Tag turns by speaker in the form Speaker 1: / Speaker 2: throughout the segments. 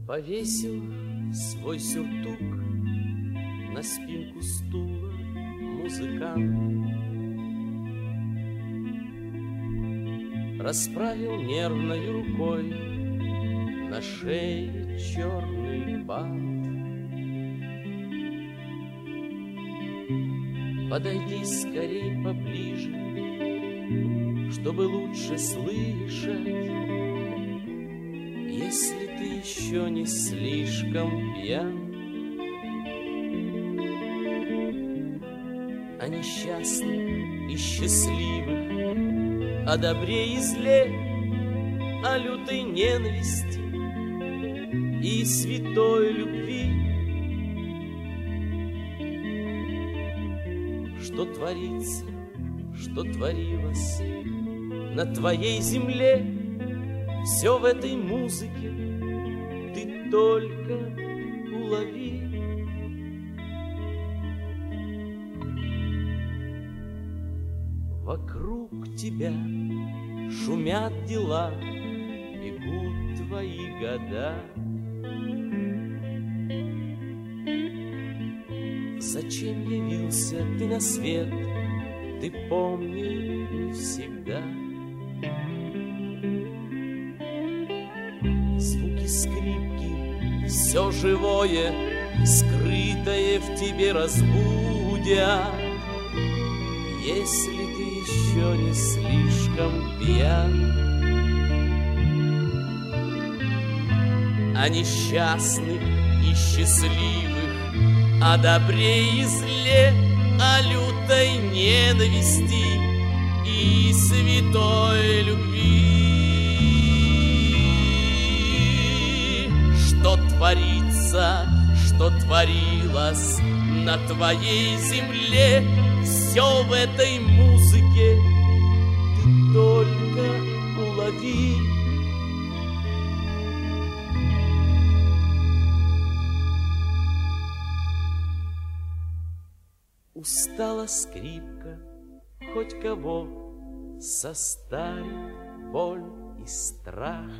Speaker 1: Повесил свой сюртук на спинку стула музыкант, расправил нервной рукой на шее черный бант. Подойди скорей поближе, чтобы лучше слышать, если ты еще не слишком пьян. О несчастных и счастливых, о добре и зле, о лютой ненависти и святой любви. Что творится, что творилось на твоей земле, все в этой музыке ты только улови. Вокруг тебя шумят дела, бегут твои года. Зачем явился ты на свет, ты помни всегда. Звуки скрипки, все живое, скрытое в тебе разбудят. Если ты еще не слишком пьян. О несчастных и счастливых, о добре и зле, о лютой ненависти и святой любви. Что творится, что творилось на твоей земле, все в этой музыке ты только улови. Устала скрипка, хоть кого состарит боль и страх.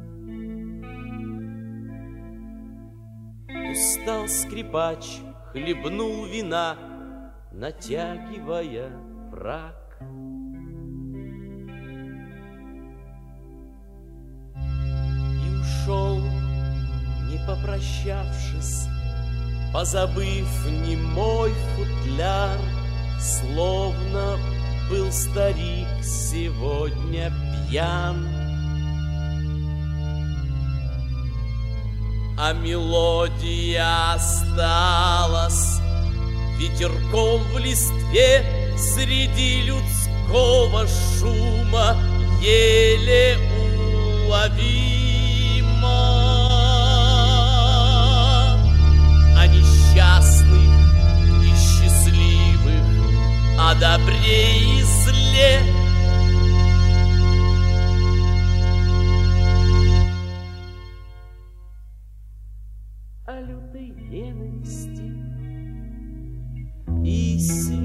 Speaker 1: Устал скрипач, хлебнул вина, натягивая фрак. И ушел, не попрощавшись, позабыв немой футляр, словно был старик сегодня пьян. А мелодия осталась ветерком в листве среди людского шума, еле уловима. О несчастных и счастливых, о добре и зле, о лютой ненависти и